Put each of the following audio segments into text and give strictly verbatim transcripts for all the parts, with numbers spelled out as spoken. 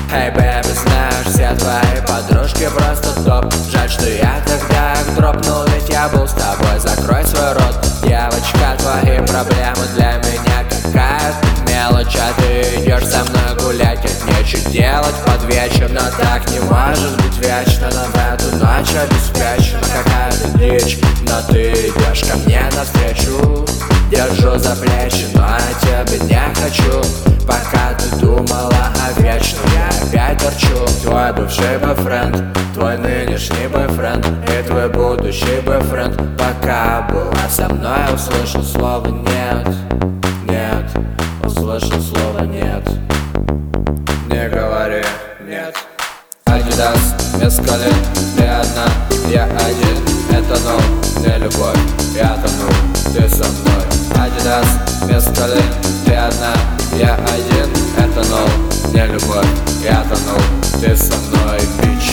Эй, бэби, знаешь, все твои подружки просто топ. Жаль, что я тогда их дропнул, ведь я был с тобой. Закрой свой рот, девочка, твои проблемы для меня какая-то мелочь. А ты идешь со мной гулять, нет нечего делать под вечер. Но так не может быть вечно, но в эту ночь обеспечена какая-то дичь. Но ты идешь ко мне навстречу, держу за плечи, но я тебе не хочу. Пока ты думала о вечном, я опять торчу. Твой бывший бойфренд, твой нынешний бойфренд и твой будущий бойфренд. Пока была со мной, услышал слово нет, нет. Услышал слово нет. Не говори нет. Адидас, мескалин, ты одна, я один. Это нол, не любовь, я тону, ты со мной. Адидас, мескалин, ты одна, я один. Это нол, не любовь, я тону, ты со мной, бич.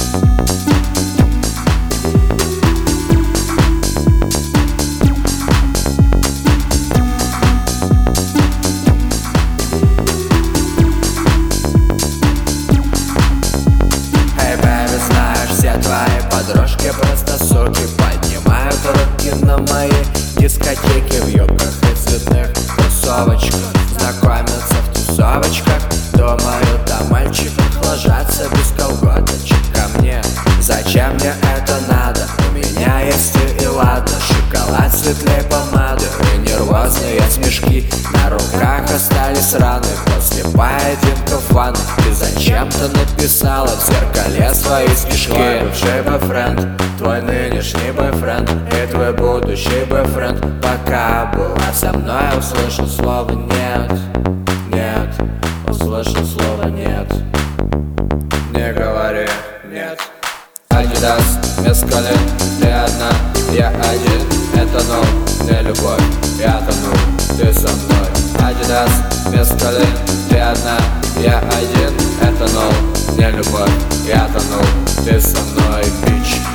Твои подружки просто суки, поднимают руки на мои дискотеки. В юбках и цветных кроссовочках знакомятся в тусовочках. Думаю, там мальчики ложатся без колготочек ко мне. Зачем мне это надо? У меня есть и ладно. Шоколад светлей помады и нервозные смешки. На руках остались раны после поединков в ванной. Ты зачем-то написала в зеркале свои стишки. Твой бывший бойфренд, твой нынешний бойфренд и твой будущий бойфренд. Пока была со мной, услышал слово нет, нет. Услышал слово нет. Не говори нет. Адидас, мескалин, ты одна, я один. Это нол, не любовь, я тону, ты со мной. Адидас, мескалин, ты одна, я один. Это нол, не любовь, я тону, ты со мной, бич.